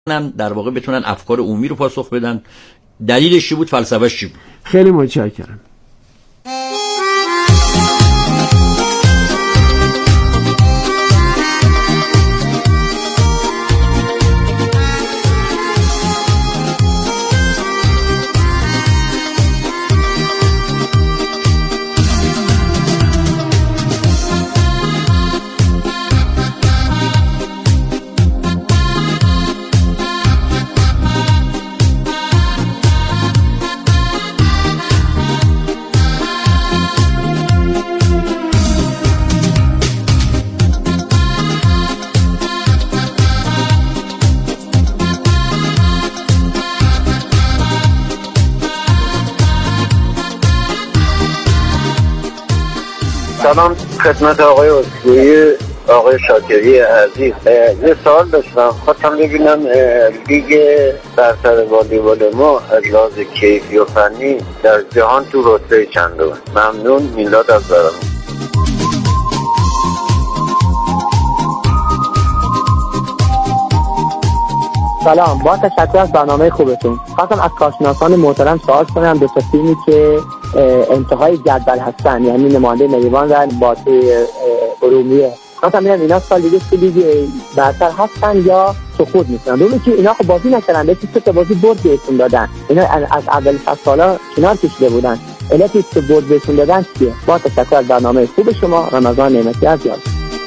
در واقع بتونن افکار عمومی رو پاسخ بدن. دلیلش چی بود؟ فلسفه‌اش چی بود؟ خیلی متشکرم. سلام خدمت آقای اسکوئی، آقای شاکری عزیز. یه سوال داشتم، خواستم ببینم لیگ برتر والیبال ما از لحاظ کیفی و فنی در جهان تو رتبه چنده؟ ممنون. میلاد از برام. سلام، با تشکر از برنامه خوبتون. خواستم از کارشناسان محترم سوال کنم دو تا تیمی که انتهای جدول هستن، یعنی نماینده نریوان و باطه ارومیه. خواستم ببینم اینا سال دیگه تو لیگ برتر هستن یا سقوط میکنن. دومی که اینا خب بازی نکردن، بهش سه بازی برد بهشون دادن. اینا از اول فصل کنار کشیده بودن. علتی که برد بهشون دادن چیه؟ با تشکر از برنامه خوب شما. رمضان نعمتی از یاد.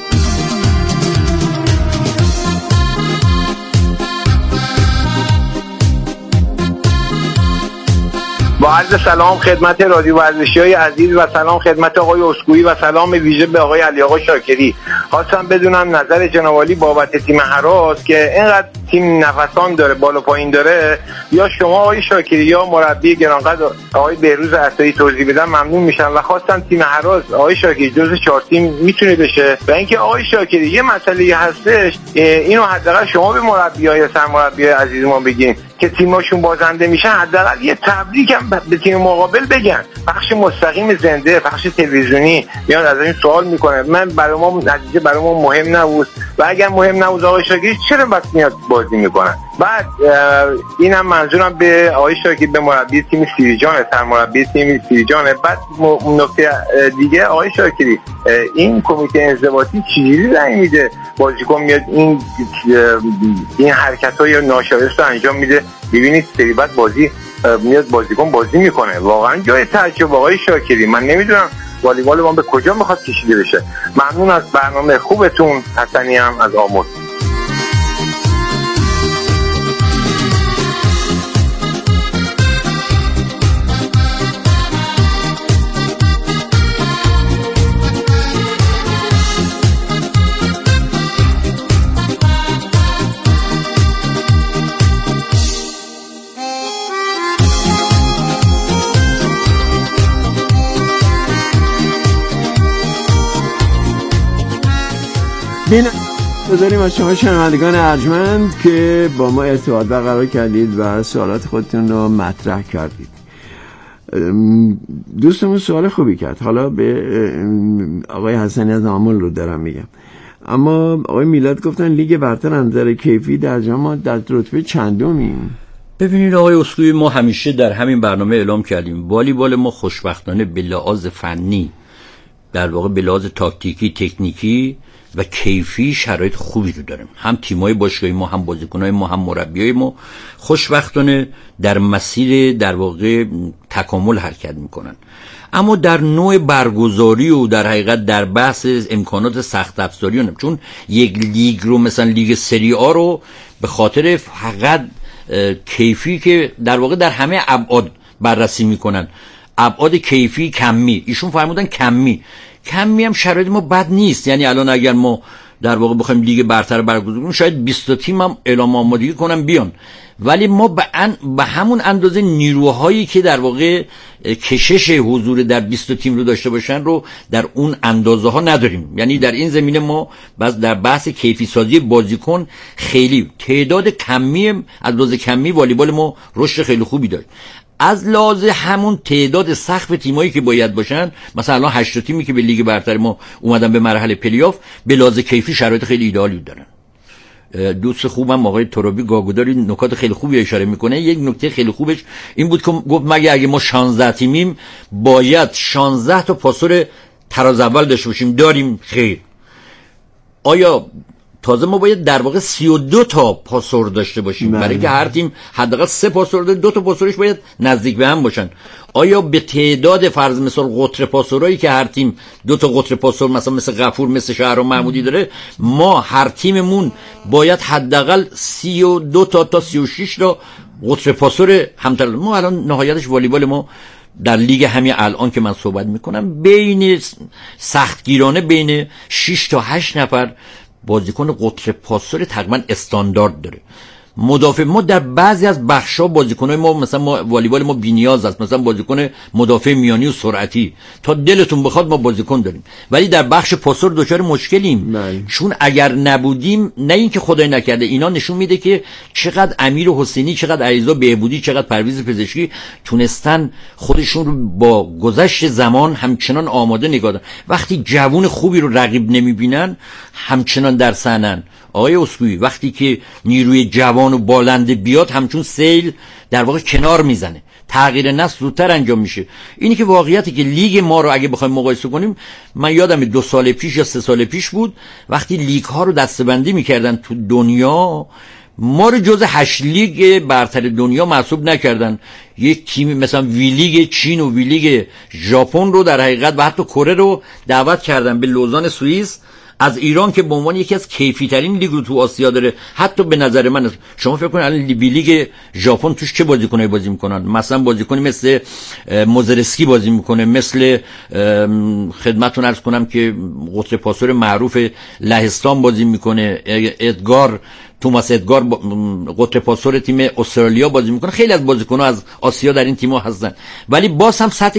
با عرض سلام خدمت رادیو ورزشی‌های عزیز و سلام خدمت آقای اسکوئی و سلام ویژه به آقای علی آقا شاکری. خواستم بدونم نظر جناب عالی بابت تیم هراس که اینقدر تیم نفسان داره، بالا پایین داره، یا شما آقای شاکری یا مربی گرانقدر آقای بهروز عطایی توضیح بدن ممنون میشن. و خواستم تیم هراس آقای شاکری جزو 4 تیم میتونه بشه. و اینکه آقای شاکری یه مسئله هستش، اینو حداقل شما به مربیای سرمربیای عزیز ما بگین که تیماشون بازنده میشن، حداقل یه تبریک هم به تیم مقابل بگن. پخش مستقیم زنده، پخش تلویزیونی میاد ازش سوال میکنه. من برای ما نتیجه برای ما مهم نبود و اگر مهم نبود آقای شاکری چرا وقت میاد بازی میکنن؟ بعد اینم منظورم به آقای شاکری، به مربی تیم سیریجان، سرمربی تیم سیریجان. بعد نکته دیگه آقای شاکری، این کمیته انضباطی چجوری رأی میده بازیکن میاد این حرکت‌های ناشایست رو انجام میده؟ ببینید سری بعد بازی میاد بازیکن بازی میکنه. واقعا جای تعجب آقای شاکری. من نمیدونم والیبال ما به کجا میخواد کشیده بشه. ممنون از برنامه خوبتون. حسنی هم از آموز. داریم از شما شنوندگان ارجمند که با ما ارتباط برقرار کردید و سوالات خودتون رو مطرح کردید. دوستمون سوال خوبی کرد. حالا به آقای حسنی از آمل رو دارم میگم، اما آقای میلاد گفتن لیگ برتر از نظر کیفی در جهان در رتبه چندمیم؟ ببینید آقای اسکوئی، ما همیشه در همین برنامه اعلام کردیم والیبال ما خوشبختانه به لحاظ فنی، در واقع به لحاظ تاکتیکی، تکنیکی و کیفی شرایط خوبی رو داریم. هم تیمای باشگاهی ما، هم بازیکنای ما، هم مربیای ما خوشبختانه در مسیر در واقع تکامل حرکت میکنن. اما در نوع برگزاری و در حقیقت در بحث امکانات سخت افزاری، چون یک لیگ رو مثلا لیگ سری آ رو به خاطر فقط کیفی که در واقع در همه ابعاد بررسی میکنن، ابعاد کیفی کمی، ایشون فرمودن کمی هم شرایط ما بد نیست. یعنی الان اگر ما در واقع بخوایم لیگ برتر برگزار کنیم شاید 20 تا تیم هم اعلام آمادگی کنن بیان، ولی ما به همون اندازه نیروهایی که در واقع کشش حضور در 20 تا تیم رو داشته باشن رو در اون اندازه ها نداریم. یعنی در این زمینه ما بس در بحث کیفی سازی بازیکن خیلی تعداد کمی، اندازه کمی والیبال ما رشد خیلی خوبی داشت. از لحاظ همون تعداد سقف تیمایی که باید باشن، مثلا الان 8 تیمی که به لیگ برتر ما اومدن به مرحله پلی‌آف، به لحاظ کیفی شرایط خیلی ایدئالی دارن. دوست خوبم آقای ترابی گاگوداری نکات خیلی خوبی اشاره میکنه. یک نکته خیلی خوبش این بود که گفت مگه اگه ما 16 تیمیم باید 16 تا پاسور تراز اول داشته باشیم؟ داریم؟ خیر. آیا تازه ما باید در واقع 32 تا پاسور داشته باشیم برای اینکه هر تیم حداقل 3 پاسور داره، 2 تا پاسورش باید نزدیک به هم باشن. آیا به تعداد فرض مثال قطر پاسورایی که هر تیم 2 تا قطر پاسور مثل غفور مثل شهرام محمودی داره، ما هر تیممون باید حداقل 32 تا 36 تا قطر پاسور همتر؟ ما الان نهایتش والیبال ما در لیگ همین الان که من صحبت میکنم بین سختگیرانه بین 6 تا 8 نفر بازیکن قطر پاسور تقریبا استاندارد داره. مدافع ما در بعضی از بخشا بازیکنای ما مثلا ما والیبال ما بی‌نیاز است، مثلا بازیکن مدافع میانی و سرعتی تا دلتون بخواد ما بازیکن داریم، ولی در بخش پاسور دچار مشکلیم. چون اگر نبودیم، نه اینکه خدای نکرده، اینا نشون میده که چقدر امیر حسینی، چقدر علیرضا بهبودی، چقدر پرویز پزشکی تونستن خودشون رو با گذشت زمان همچنان آماده نگاه دارن. وقتی جوون خوبی رو رقیب نمیبینن همچنان در صحنن. آقای اسکوئی وقتی که نیروی جوان و بالنده بیاد همچون سیل در واقع کنار میزنه، تغییر نسل زودتر انجام میشه. اینی که واقعیتی که لیگ ما رو اگه بخوایم مقایسه کنیم، من یادم 2 سال پیش یا 3 سال پیش بود وقتی لیگ ها رو دسته‌بندی میکردن تو دنیا، ما رو جز 8 لیگ برتر دنیا محسوب نکردن. یک تیم مثلا وی لیگ چین و وی لیگ ژاپن رو در حقیقت و حتی کره رو دعوت کردن به لوزان سوئیس از ایران که به عنوان یکی از کیفی ترین لیگ رو تو آسیا داره. حتی به نظر من شما فکر کنید الان لیگ ژاپن توش چه بازیکنایی بازی میکنن؟ مثلا بازیکنی مثل موزرسکی بازی میکنه، مثل خدمتتون عرض کنم که قطر پاسور معروف لهستان بازی میکنه، توماس ادگار قطر پاسور تیم استرالیا بازی میکنه. خیلی از بازیکن‌ها از آسیا در این تیم‌ها هستن، ولی باز هم سطح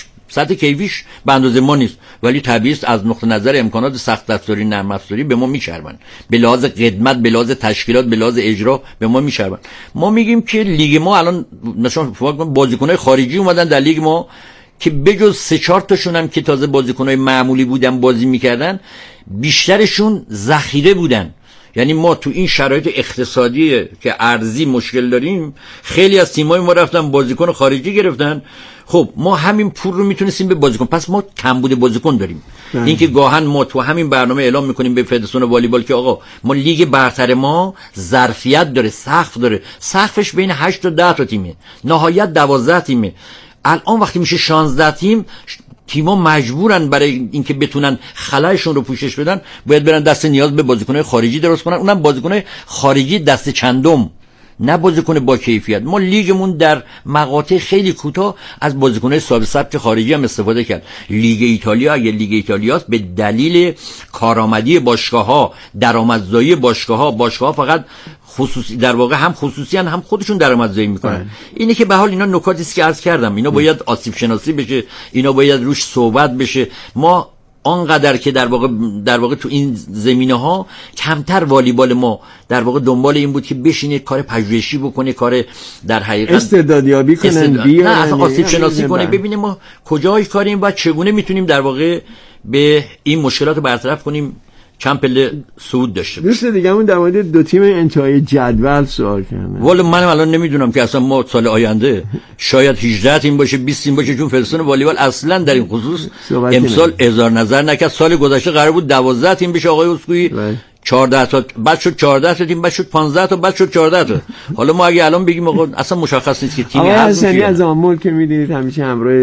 کیفیش به اندازه ما نیست. ولی طبیعی است از نقطه نظر امکانات سخت افزاری، نرم افزاری به ما میچربن، به لحاظ خدمت، به لحاظ تشکیلات، به لحاظ اجرا به ما میچربن. ما میگیم که لیگ ما الان مثلا بازیکن‌های خارجی اومدن در لیگ ما که بجز 3-4 تاشون هم که تازه بازیکن‌های معمولی بودن بازی میکردن، بیشترشون ذخیره بودن. یعنی ما تو این شرایط اقتصادی که ارزی مشکل داریم، خیلی از تیم‌های ما رفتن بازیکن خارجی گرفتن. خب ما همین پول رو میتونستیم به بازیکن، پس ما کمبود بازیکن داریم. این که گاهن ما تو همین برنامه اعلام میکنیم به فدراسیون والیبال که آقا ما لیگ برتر ما ظرفیت داره، سقف داره، سقفش بین 8 تا 10 تا تیمه، نهایت 12 تیمه. الان وقتی میشه 16 تیم، تیم‌ها مجبورن برای اینکه بتونن خلایشون رو پوشش بدن باید برن دست نیاز به بازیکن‌های خارجی درست کنن، اونم بازیکن‌های خارجی دست چندم، نه بازیکن با کیفیت. ما لیگمون در مقاطع خیلی کوتاه از بازیکن‌های صاحب سبک خارجی هم استفاده کرد. لیگ ایتالیا اگه لیگ ایتالیاست به دلیل کارآمدی باشگاه‌ها، درآمدزایی باشگاه‌ها فقط خصوصی در واقع هم خصوصی هم خودشون درآمدزایی میکنن. اینه که به حال اینا نکاتی است که عرض کردم، اینا باید آسیب شناسی بشه، اینا باید روش صحبت بشه. ما آنقدر که در واقع تو این زمینه‌ها کمتر والیبال ما در واقع دنبال این بود که بشینه کار پژوهشی بکنه، کار در حقیقت استعدادیابی کنن، نه اصلا آسیب شناسی کنه، ببینیم ما کجای کاریم و چگونه میتونیم در واقع به این مشکلات برطرف کنیم، چند پله صعود داشته باشه. دوست دیگه‌مون در مورد 2 تیم انتهای جدول سوال کردن. والا منم الان نمیدونم که اصلا ما سال آینده شاید 18 تیم باشه، 20 تیم باشه، چون فدراسیون والیبال اصلا در این خصوص امسال اظهار نظر نکرد. سال گذشته قرار بود 12 تیم بشه آقای اسکوئی، 14 تا بعد شد 14 تا تیم، بعد شد 15 تا، بعد شد 14 تا. حالا ما اگه الان بگیم آقا اصلا مشخص نیست که تیمی هست. آقای از آمول که میدونید همیشه همراه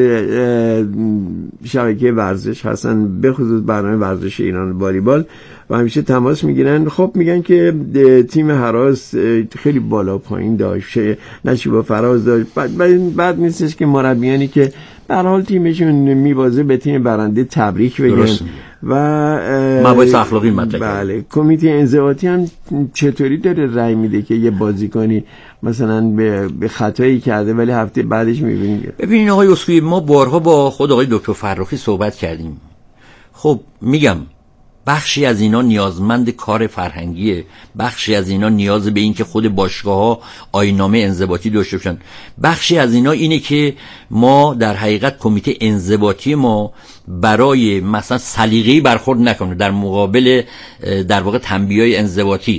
شبکه ورزش هستن، به خصوص برنامه ورزش ایران والیبال، و همیشه تماس میگیرن. خب میگن که تیم هراس خیلی بالا پایین داشت، نشیبا فراز داشت. بعد نیستش که مربیانی که به هر حال تیمشون میبازه به تیم برنده تبریک بگن و مباحث اخلاقی مطرح. بله، کمیته انضباطی هم چطوری داره رأی میده که یه بازیکنی مثلا به خطایی کرده ولی هفته بعدش میبینید؟ ببینید آقای اسکوئی، ما بارها با خود آقای دکتر فرخی صحبت کردیم. خب میگم بخشی از اینا نیازمند کار فرهنگیه، بخشی از اینا نیاز به این که خود باشگاه‌ها آیین‌نامه انضباطی داشته باشن، بخشی از اینا اینه که ما در حقیقت کمیته انضباطی ما برای مثلا سلیقه‌ای برخورد نکنه در مقابل در واقع تنبیه‌های انضباطی.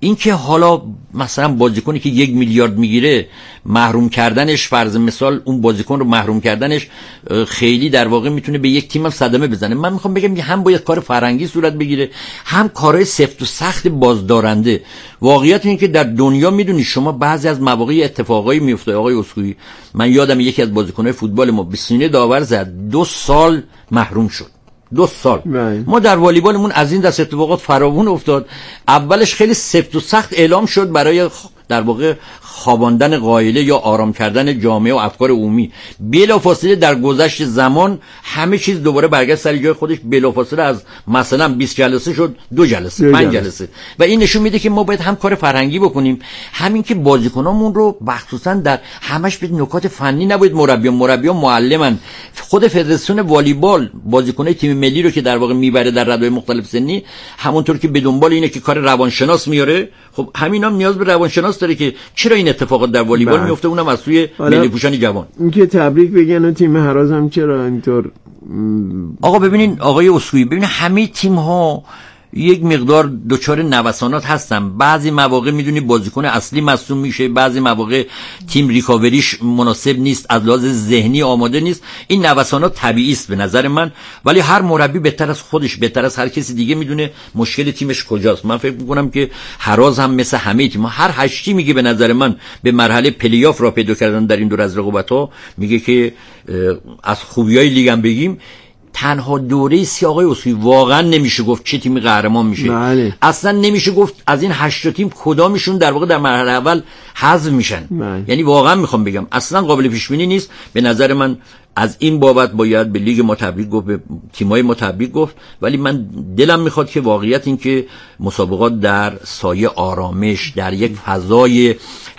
این که حالا مثلا بازیکنی که 1 میلیارد میگیره محروم کردنش، فرض مثال اون بازیکن رو محروم کردنش خیلی در واقع میتونه به یک تیم هم صدمه بزنه. من میخوام بگم هم باید کار فرهنگی صورت بگیره، هم کارهای سفت و سخت بازدارنده. واقعیت این که در دنیا میدونی شما بعضی از مواقع اتفاقایی میفته. آقای اسکوئی، من یادم یکی از بازیکن‌های فوتبال ما به سینه داور زد، 2 سال محروم شد. 2 سال. ما در والیبالمون از این دست اتفاقات فراوون افتاد. اولش خیلی سفت و سخت اعلام شد برای در واقع خواباندن قائله یا آرام کردن جامعه و افکار عمومی. بلافاصله در گذشت زمان همه چیز دوباره برگشت سر جای خودش. بلافاصله از مثلا 20 جلسه شد 2 جلسه 5 جلسه. و این نشون میده که ما باید هم کار فرهنگی بکنیم، همین که بازیکنامون رو مخصوصا در همش به نکات فنی نباید مربی معلمن. خود فدراسیون والیبال بازیکنای تیم ملی رو که در واقع میبره در رده‌های مختلف سنی، همونطور که به دنبال اینه که کار روانشناس میاره، خب همینام نیاز به روانشناس داره که چرا این اتفاقات در والیبال میفته، اونم از سوی ملی پوشان جوان. اینکه تبریک بگن و تیم هراز هم چرا اینطور. آقا ببینین آقای اسکوئی، ببینین همه تیم ها یک مقدار دچار نوسانات هستن. بعضی مواقع میدونی بازیکن اصلی مصدوم میشه، بعضی مواقع تیم ریکاوریش مناسب نیست، از لحاظ ذهنی آماده نیست. این نوسانات طبیعی است به نظر من، ولی هر مربی بهتر از خودش، بهتر از هر کسی دیگه میدونه مشکل تیمش کجاست. من فکر میکنم که هراز هم مثل همه تیم، هر 8 میگه به نظر من به مرحله پلی آف را پیدا کردن در این دور از رقابت‌ها، میگه که از خوبیای لیگ هم بگیم تنها دوره سی آقای اسکوئی واقعا نمیشه گفت چه تیمی قهرمان میشه. بله. اصلا نمیشه گفت از این 8 تیم کدامشون در واقع در مرحله اول حذف میشن. بله. یعنی واقعا میخوام بگم اصلا قابل پیش بینی نیست. به نظر من از این بابت باید به لیگ ما تبریک گفت، به تیم‌های ما تبریک گفت، ولی من دلم میخواد که واقعیت این که مسابقات در سایه آرامش، در یک فضای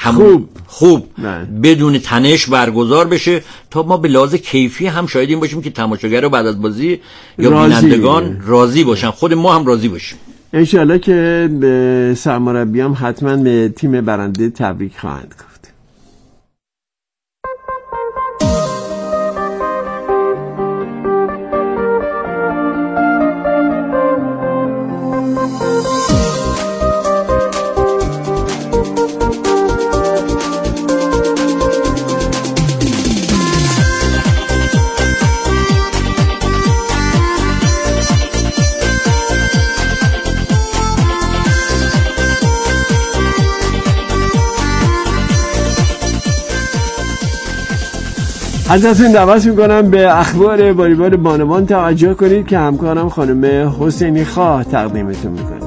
خوب بدون تنش برگزار بشه تا ما به لحاظ کیفی هم شاهد این باشیم که تماشاگر بعد از بازی یا بینندگان راضی باشن، خود ما هم راضی باشیم. انشالله که به سرمربیام حتما به تیم برنده تبریک خواهند گفت. ازتون دعوت میکنم به اخبار والیبال بانوان توجه کنید که همکارم خانم حسینی خواه تقدیمتون میکنه.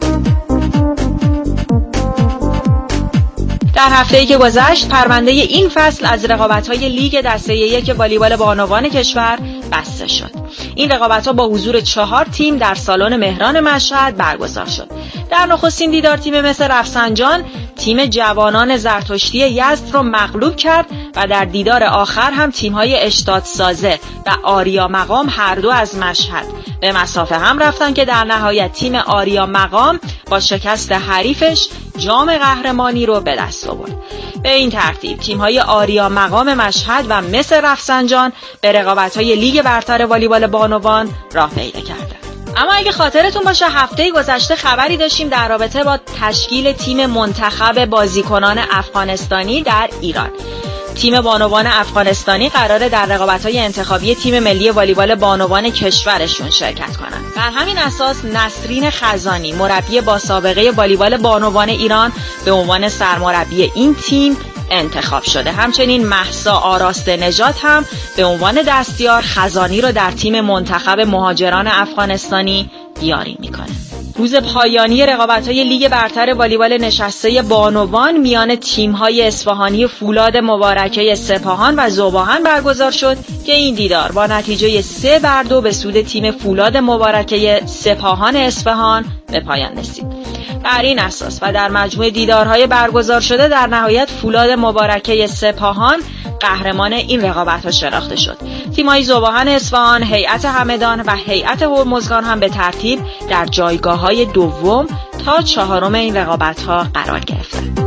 در هفته‌ای که گذشت پرونده این فصل از رقابت‌های لیگ دسته 1 والیبال بانوان کشور بسته شد. این رقابت‌ها با حضور 4 تیم در سالن مهران مشهد برگزار شد. در نخستین دیدار تیم مس رفسنجان تیم جوانان زرتشتی یزد رو مغلوب کرد و در دیدار آخر هم تیم‌های اشتاد سازه و آریا مقام هر دو از مشهد به مسافه هم رفتن که در نهایت تیم آریا مقام با شکست حریفش جام قهرمانی رو به دست آورد. به این ترتیب تیم‌های آریا مقام مشهد و مس رفسنجان به رقابت‌های لیگ برتر والیبال بانوان راه پیدا کردند. اما اگه خاطرتون باشه هفته گذشته خبری داشتیم در رابطه با تشکیل تیم منتخب بازیکنان افغانستانی در ایران. تیم بانوان افغانستانی قراره در رقابت‌های انتخابی تیم ملی والیبال بانوان کشورشون شرکت کنند. بر همین اساس نسرین خزانی مربی با سابقه والیبال بانوان ایران به عنوان سرمربی این تیم انتخاب شده. همچنین مهسا آراسته نژاد هم به عنوان دستیار خزانی رو در تیم منتخب مهاجران افغانستانی یاری میکنه. روز پایانی رقابت‌های لیگ برتر والیبال نشسته بانوان میان تیم‌های اصفهانی فولاد مبارکه سپاهان و ذوباهن برگزار شد که این دیدار با نتیجه 3-2 به سود تیم فولاد مبارکه سپاهان اصفهان به پایان رسید. بر این اساس و در مجموع دیدارهای برگزار شده در نهایت فولاد مبارکه سپاهان قهرمان این رقابت‌ها شناخته شد. تیم‌های ذوباهن اصفهان، هیئت همدان و هیئت هرمزگان هم به ترتیب در جایگاه‌های دوم تا چهارم این رقابت‌ها قرار گرفتند.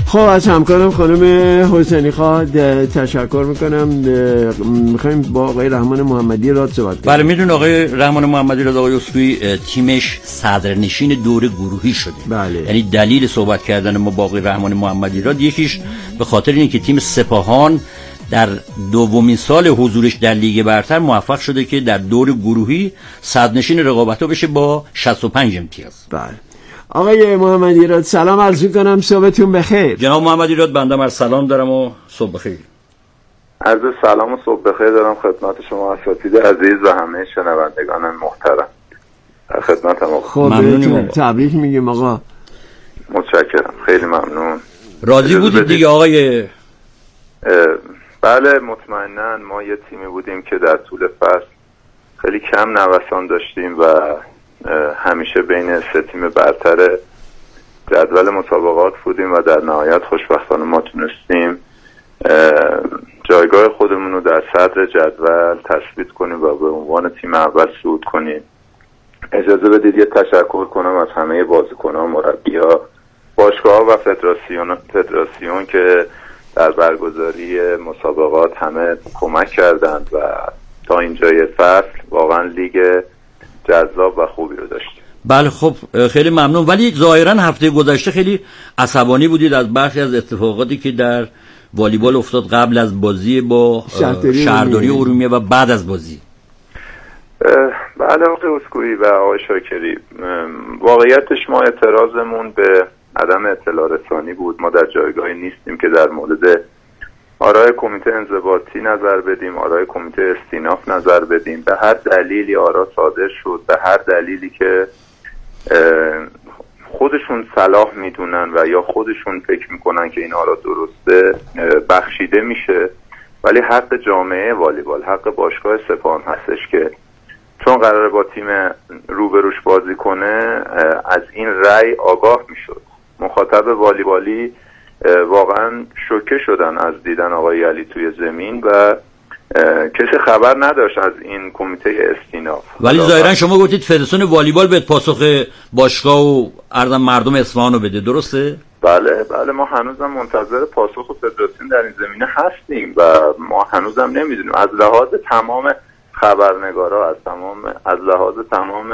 خب از همکارم خانم حسینی خواه تشکر میکنم. میخوایم با آقای رحمان محمدی راد صحبت کنیم. بله میدون آقای رحمان محمدی راد آقای اسکوئی تیمش صدرنشین دور گروهی شده. بله. یعنی دلیل صحبت کردن ما با آقای رحمان محمدی راد یکیش به خاطر اینه که تیم سپاهان در دومین سال حضورش در لیگ برتر موفق شده که در دور گروهی صدرنشین رقابت‌ها بشه با 65 امتیاز. بله. آقای محمدی راد سلام عرض می‌کنم، صبحتون بخیر. جناب محمدی راد بنده از سلام دارم و صبح بخیر. عرض سلام و صبح بخیر دارم خدمت شما اساتید عزیز و همه شنوندگان محترم. خدمت ما. خب تبریک میگیم آقا. متشکرم، خیلی ممنون. راضی بودید دیگه آقای؟ بله مطمئناً. ما یه تیمی بودیم که در طول فصل خیلی کم نوسان داشتیم و همیشه بین سه تیم برتر جدول مسابقات بودیم و در نهایت خوشبختانه ما تونستیم جایگاه خودمون رو در صدر جدول تثبیت کنیم و به عنوان تیم اول صعود کنیم. اجازه بدید یه تشکر کنم از همه بازیکنان، مربی‌ها، باشگاه‌ها و فدراسیون که در برگزاری مسابقات همه کمک کردند و تا اینجای فصل واقعا لیگ جذاب و خوبی رو داشتیم. بله خب خیلی ممنون. ولی ظاهرا هفته گذشته خیلی عصبانی بودید از برخی از اتفاقاتی که در والیبال افتاد قبل از بازی با شهرداری ارومیه و بعد از بازی. بله آقای اسکوئی و آقای شاکری، واقعیتش ما اعتراضمون به عدم اطلاع رسانی بود. ما در جایگاهی نیستیم که در مورد آرای کمیته انضباطی نظر بدیم، آرای کمیته استیناف نظر بدیم. به هر دلیلی آرا صادر شد، به هر دلیلی که خودشون صلاح میدونن و یا خودشون فکر میکنن که این آرا درسته بخشیده میشه. ولی حق جامعه والیبال، حق باشگاه سپاهان هستش که چون قراره با تیم روبروش بازی کنه از این رأی آگاه میشد. مخاطب والیبالی واقعا شوکه شدن از دیدن آقای علی توی زمین و کسی خبر نداشت از این کمیته استیناف. ولی ظاهرا شما گفتید فدراسیون والیبال به پاسخ باشگاه و مردم اصفهان رو بده، درسته؟ بله ما هنوزم منتظر پاسخ فدراسیون در این زمینه هستیم و ما هنوزم نمیدونیم. از لحاظ تمام خبرنگارا، از لحاظ تمام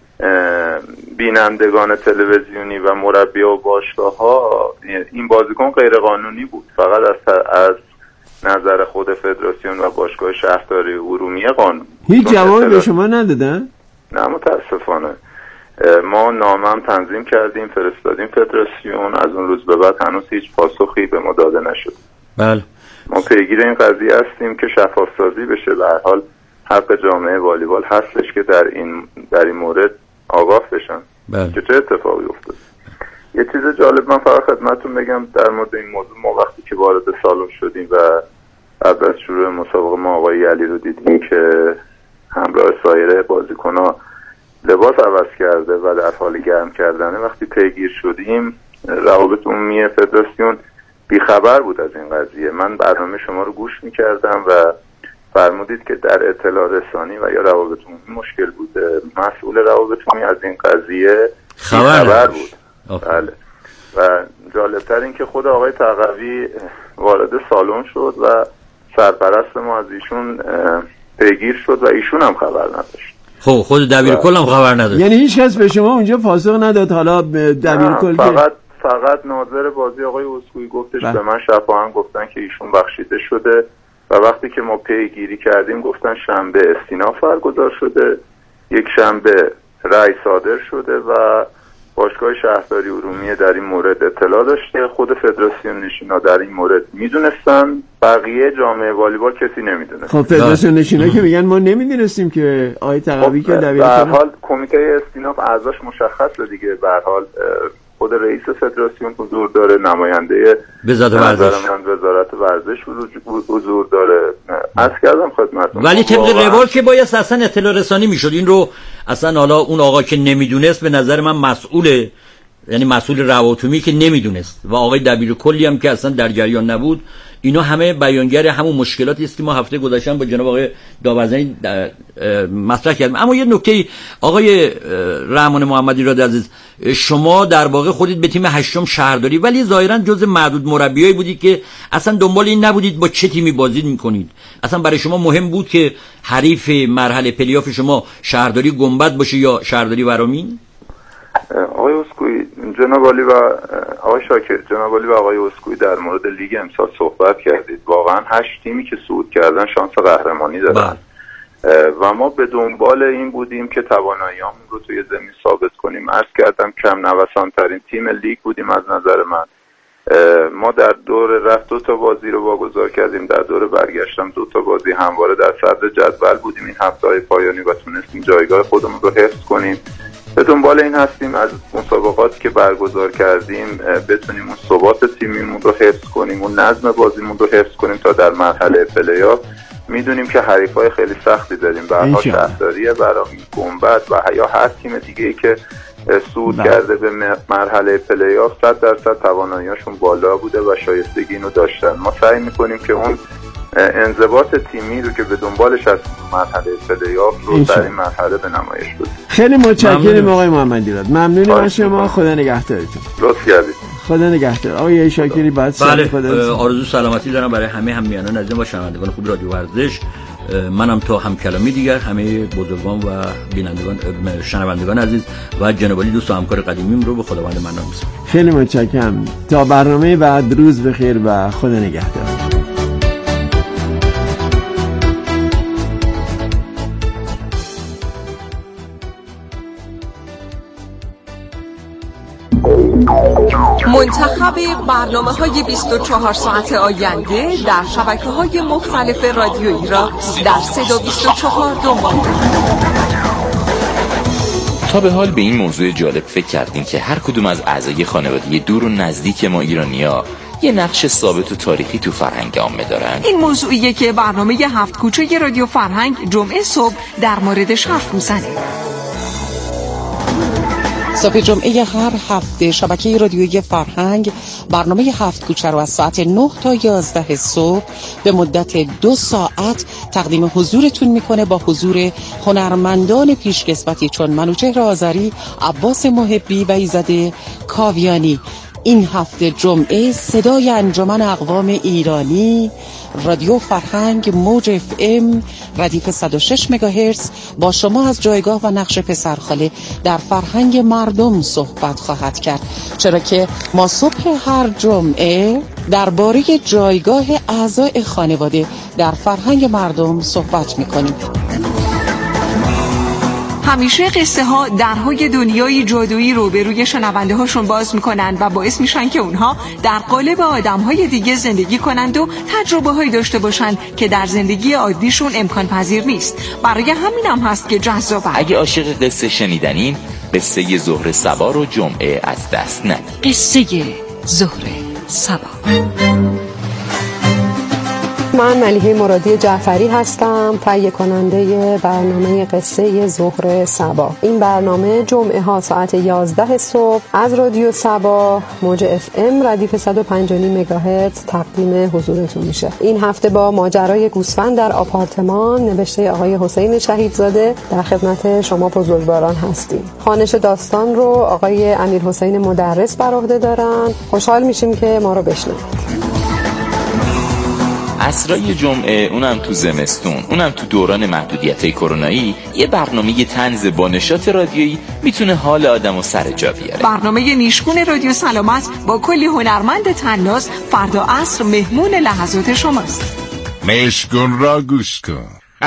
بینندگان تلویزیونی و مربی و باشگاه ها این بازیکن غیر قانونی بود. فقط از نظر خود فدراسیون و باشگاه شهرداری ارومیه قانون. هیچ جوابی به شما ندادن؟ نه متاسفانه. ما نامه هم تنظیم کردیم، فرستادیم فدراسیون. از اون روز به بعد هنوز هیچ پاسخی به ما داده نشد. بله ما پیگیر این قضیه هستیم که شفاف سازی بشه. به هر حال حق جامعه والیبال هستش که در این مورد آگاه بشن که چه اتفاقی افتاد. یه چیز جالب من فقط خدمتتون بگم در مورد این موضوع. ما وقتی که وارد سالن شدیم و قبل از شروع مسابقه ما آقای علی رو دیدیم که همراه سایر بازیکن‌ها لباس عوض کرده و در حال گرم کردنه، وقتی پیگیر شدیم روابط عمومی فدراسیون بیخبر بود از این قضیه. من برنامه شما رو گوش می‌کردم و فرمودید که در اطلاع رسانی و یا روابط عمومی مشکل بوده. مسئول روابط عمومی از این قضیه خبر بود. بله. و جالبتر این که خود آقای تقوی وارد سالن شد و سرپرست ما از ایشون پیگیر شد و ایشون هم خبر نداشت. خب خود دبیرکل هم خبر نداشت. یعنی هیچ کس به شما اونجا پاسخ نداد؟ حالا دبیرکل فقط ناظر بازی آقای اسکوئی گفتش به من شفاهن گفتن که ایشون بخشیده شده و وقتی که ما پیگیری کردیم گفتن شنبه استیناف برگزار شده، یک شنبه رأی صادر شده و باشگاه شهرداری ارومیه در این مورد اطلاع داشته. خود فدراسیون نشینا در این مورد میدونستن، بقیه جامعه والیبال کسی نمیدونه. خب فدراسیون نشینا که میگن ما نمیدونستیم که آقای تقوی که به هر حال کمیته استیناف اعضاش مشخصه دیگه. به هر حال خود رئیس فدراسیون حضور داره، نماینده وزارت ورزش حضور داره. عرض کردم خدمتتون. ولی طبق روال که باید اصلا اطلاع رسانی میشد این رو. اصلا حالا اون آقا که نمیدونست به نظر من مسئول یعنی مسئول رواتومی که نمیدونست و آقای دبیر کلی هم که اصلا در جریان نبود. اینا همه بیانگر همون مشکلاتی است که ما هفته گذشته با جناب آقای داورزنی مطرح کردیم. اما یه نکته آقای رحمان محمدی را عزیز، شما در واقع خودید به تیم هشتم شهرداری، ولی ظاهرا جز معدود مربیایی بودید که اصلا دنبال این نبودید با چه تیمی بازی میکنید. اصلا برای شما مهم بود که حریف مرحله پلی‌آف شما شهرداری گنبد باشه یا شهرداری ورامین؟ آقای اسکوئی، جناب عالی و آقای شاکر، جناب عالی و آقای اسکوئی در مورد لیگ امسال صحبت کردید. واقعا 8 تیمی که صعود کردن شانس قهرمانی دارن و ما به دنبال این بودیم که توانایی‌هامون رو توی زمین ثابت کنیم. عرض کردم کم نوسان‌ترین تیم لیگ بودیم از نظر من. ما در دور رفت 2 تا بازی رو واگذار کردیم، در دور برگشتم 2 تا بازی، همواره در صدر جدول بودیم این هفته‌های پایانی و تونستیم جایگاه خودمون رو حفظ کنیم. به دنبال این هستیم از مسابقاتی که برگزار کردیم بتونیم اون ثبات تیمیمون رو حفظ کنیم، اون نظم بازیمون رو حفظ کنیم تا در مرحله پلی‌آف. میدونیم که حریفای خیلی سختی داریم، به هر حال شهرداری ورامین، گنبد و یا هر تیم دیگه‌ای که صعود کرده به مرحله پلی‌آف 100% توانایی‌هاشون بالا بوده و شایستگی اینو داشتن. ما سعی می‌کنیم که اون انضباط تیمی رو که به دنبالش از مرحله پلی‌آف رو در این مرحله به نمایش بده. خیلی متشکرم آقای محمدی راد، ممنونیم از شما. خدا نگهدارتون. لطف کردید. خدا نگهدار. آقای شاکری بعد آرزو سلامتی دارم برای همه همیهنان عزیز و شنوندگان خوب رادیو ورزش. منم تا هم کلامی دیگر همه بزرگان و بینندگان شنوندگان عزیز و جناب علی دوست و همکار قدیمیم رو به خداوند منان می‌سپارم. خیلی متشکرم. تا برنامه بعد روز بخیر و خدا نگهدار. منتخب برنامه‌های 24 ساعت آینده در شبکه‌های مختلف رادیویی را در 324 دنبال کنید. تا به حال به این موضوع جالب فکر کردین که هر کدوم از اعضای خانواده دور و نزدیک ما ایرانی‌ها یه نقش ثابت و تاریخی تو فرهنگ عامه دارن؟ این موضوعیه که برنامه 7 کوچه رادیو فرهنگ جمعه صبح در موردش حرف میزنه. صبح جمعه هر هفته شبکه رادیویی فرهنگ برنامه 7 کوچه رو از ساعت 9 تا 11 صبح به مدت 2 ساعت تقدیم حضورتون میکنه با حضور هنرمندان پیشکسوتی چون منوچهر آذری، عباس محبی و ایزد کاویانی. این هفته جمعه صدای انجمن اقوام ایرانی، رادیو فرهنگ، موج اف ام، ردیف 106 مگاهرتز با شما از جایگاه و نقش پسرخاله در فرهنگ مردم صحبت خواهد کرد، چرا که ما صبح هر جمعه درباره جایگاه اعضای خانواده در فرهنگ مردم صحبت میکنیم. همیشه قصه ها درهای دنیای جادویی رو به روی شنونده هاشون باز میکنن و باعث میشن که اونها در قالب آدم های دیگه زندگی کنند و تجربه هایی داشته باشن که در زندگی عادیشون امکان پذیر نیست. برای همین هم هست که جذابه. اگه عاشق قصه شنیدنین، قصه زهره سبا رو جمعه از دست ندید. قصه زهره سبا. من ملیحه مرادی جعفری هستم، تهیه کننده برنامه قصه زهره سبا. این برنامه جمعه ها ساعت 11 صبح از رادیو سبا موج اف ام ردیف 105 مگاهرتز تقدیم حضورتون میشه. این هفته با ماجرای گوسفند در آپارتمان نوشته آقای حسین شهیدزاده در خدمت شما بزرگواران هستیم. خوانش داستان رو آقای امیرحسین مدرس بر عهده دارن. خوشحال میشیم که ما رو بشنوید. عصرای جمعه، اونم تو زمستون، اونم تو دوران محدودیت‌های کرونایی، یه برنامه طنز با نشاط رادیویی میتونه حال آدمو سر جا بیاره. برنامه نیشگون رادیو سلامت با کلی هنرمند طناز فردا عصر مهمون لحظات شماست. نیشگون را گوش کن.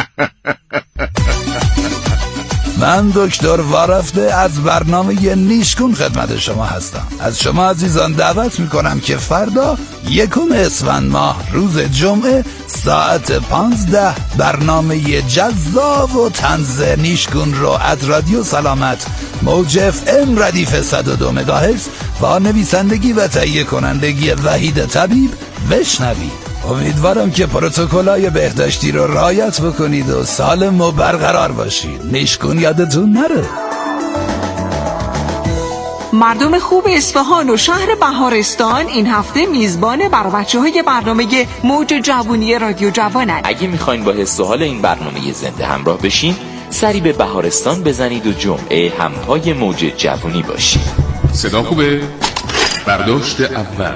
من دکتر وارفته از برنامه نیشگون خدمت شما هستم. از شما عزیزان دعوت میکنم که فردا 1 اسفند ماه روز جمعه ساعت 15 برنامه جذاب و طنز نیشگون رو از رادیو سلامت موج اف ام ردیف 102 مگاهرتز با نویسندگی و تهیه کنندگی وحید طبیب بشنوید. امیدوارم که پروتکل‌های بهداشتی رو رعایت بکنید و سالم و برقرار باشید. نیشگون یادتون نره. مردم خوب اصفهان و شهر بهارستان این هفته میزبان بر بچه‌های برنامه موج جوونی رادیو جوانند. اگه میخواین با حس و حال این برنامه زنده همراه بشین، سری به بهارستان بزنید و جمعه همپای موج جوونی باشید. صدا خوبه؟ برداشت اول.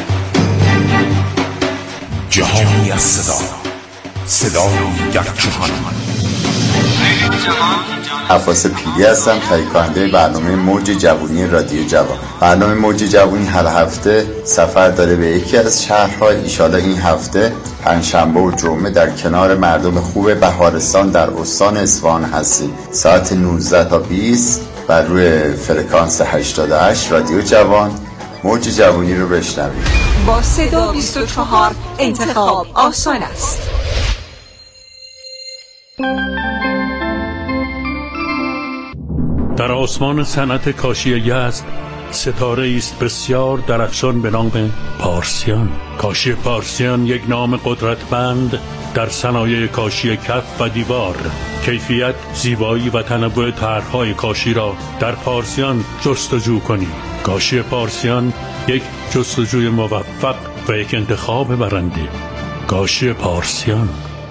جهانی از صدایی در جهان. عباس پیلی هستم، تهیه کننده برنامه موج جوونی رادیو جوان. برنامه موج جوونی هر هفته سفر داره به یکی از شهرها. ایشالا این هفته پنجشنبه و جمعه در کنار مردم خوب بهارستان در استان اصفهان هستیم. ساعت 19 تا 20 بر روی فرکانس 88 رادیو جوان موج جوونی رو بشنوید. با صدا 24 انتخاب آسان است. در آسمان صنعت کاشی یزد ستاره است بسیار درخشان به نام پارسیان. کاشی پارسیان یک نام قدرتمند در صنایع کاشی کف و دیوار. کیفیت، زیبایی و تنوع طرح‌های کاشی را در پارسیان جستجو کنید. کاشی پارسیان یک جستجوی موفق و یک انتخاب برنده. کاشی پارسیان.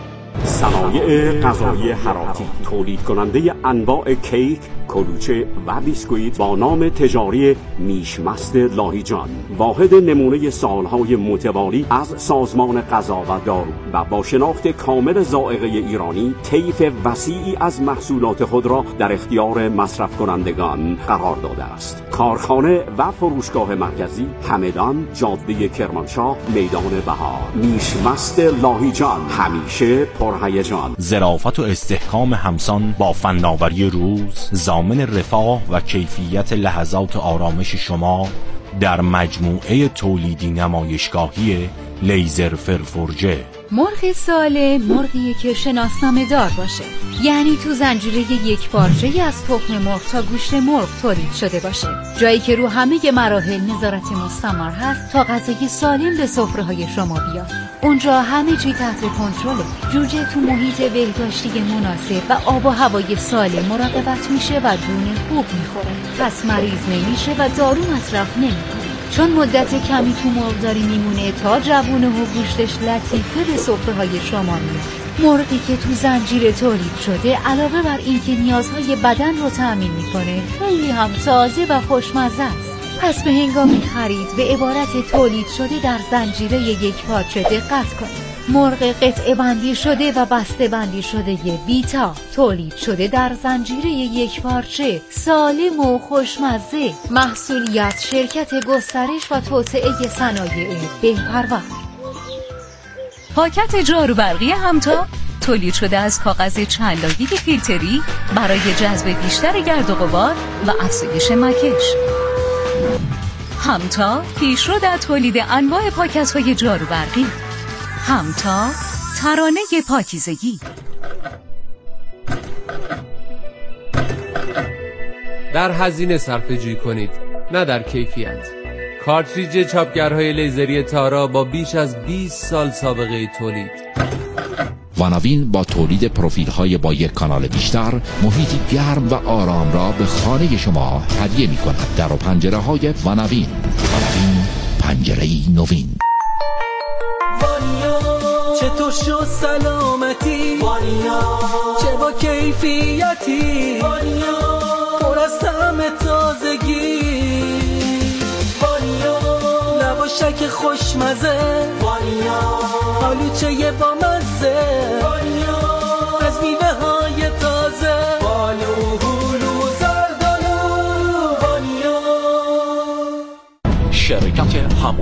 صنایع غذایی حراتی، تولید کننده انواع کیک، کلوچه و بیسکویت با نام تجاری میشمست لاهیجان، واحد نمونه سالهای متوالی از سازمان غذا و دارو و با شناخت کامل ذائقه ایرانی طیف وسیعی از محصولات خود را در اختیار مصرف کنندگان قرار داده است. کارخانه و فروشگاه مرکزی همدان، جاده کرمانشاه، میدان بهار. میشمست لاهیجان، همیشه پرهیجان. ظرافت و استحکام همسان با فناوری روز، ضامن رفاه و کیفیت لحظات آرامش شما در مجموعه تولیدی نمایشگاهی لیزر فرفورجه. مرغ سالم مرغیه که شناسنامه دار باشه، یعنی تو زنجیره یک پارچه‌ای از تخم مرغ تا گوشت مرغ تولید شده باشه، جایی که رو همه مراحل نظارت مستمر هست تا غذای سالم به سفره‌های شما بیاد. اونجا همه چی تحت کنترله. جوجه تو محیط بهداشتی مناسب و آب و هوای سالم مراقبت میشه و دونه خوب میخوره، پس مریض نمیشه و دارو مصرف نمیکنه. چون مدت کمی تو مرغداری میمونه تا جوونه و گوشتش لطیفه به سفره‌های شما میاد. مرغی که تو زنجیره تولید شده علاوه بر اینکه نیازهای بدن رو تأمین میکنه، خیلی هم تازه و خوشمزه است. پس به هنگام خرید به عبارت تولید شده در زنجیره یک پارچه دقت کنید. مرغ قطعه بندی شده و بسته بندی شده بیتا، تولید شده در زنجیره یک پارچه، سالم و خوشمزه. محصولیت شرکت گسترش و توسعه صنایع بهپرور. پاکت جاروبرقی همتا تولید شده از کاغذ چند لایه فیلتری برای جذب بیشتر گرد و غبار و افزایش مکش. همتا پیشرو در تولید انواع پاکت‌های جاروبرقی. همتا، ترانه پاکیزگی. در هزینه صرفه‌جویی کنید، نه در کیفیت. کارتریج چاپگرهای لیزری تارا با بیش از 20 سال سابقه تولید. واناوین با تولید پروفیل‌های با یک کانال بیشتر، محیطی گرم و آرام را به خانه شما هدیه می‌کند. در و پنجره‌های واناوین. واناوین، پنجره‌ای نوین. چطور شد سلامتی؟ وانیا چه با کیفیتی؟ وانیا پر از طعم تازگی. وانیا لواشک خوشمزه. وانیا آلوچه با مزه. وانیا از میوه های تازه. بالو هلو زردالو. وانیا شرکت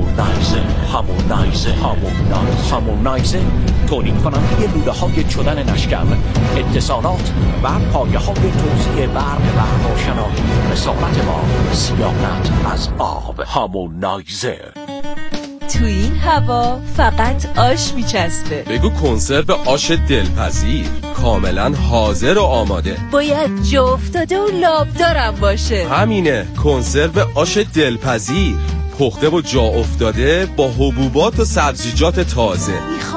هامونایزر تولید کننده لوله های چدن نشکر، اتصالات و پایه های توزیع برق و روشنایی. رسالت ما صیانت از آب. هامونایزر. تو این هوا فقط آش میچسبه. بگو کنسرو آش دلپذیر، کاملا حاضر و آماده. باید جا افتاده و لابدارم باشه. همینه، کنسرو آش دلپذیر، پخته و جا افتاده با حبوبات و سبزیجات تازه.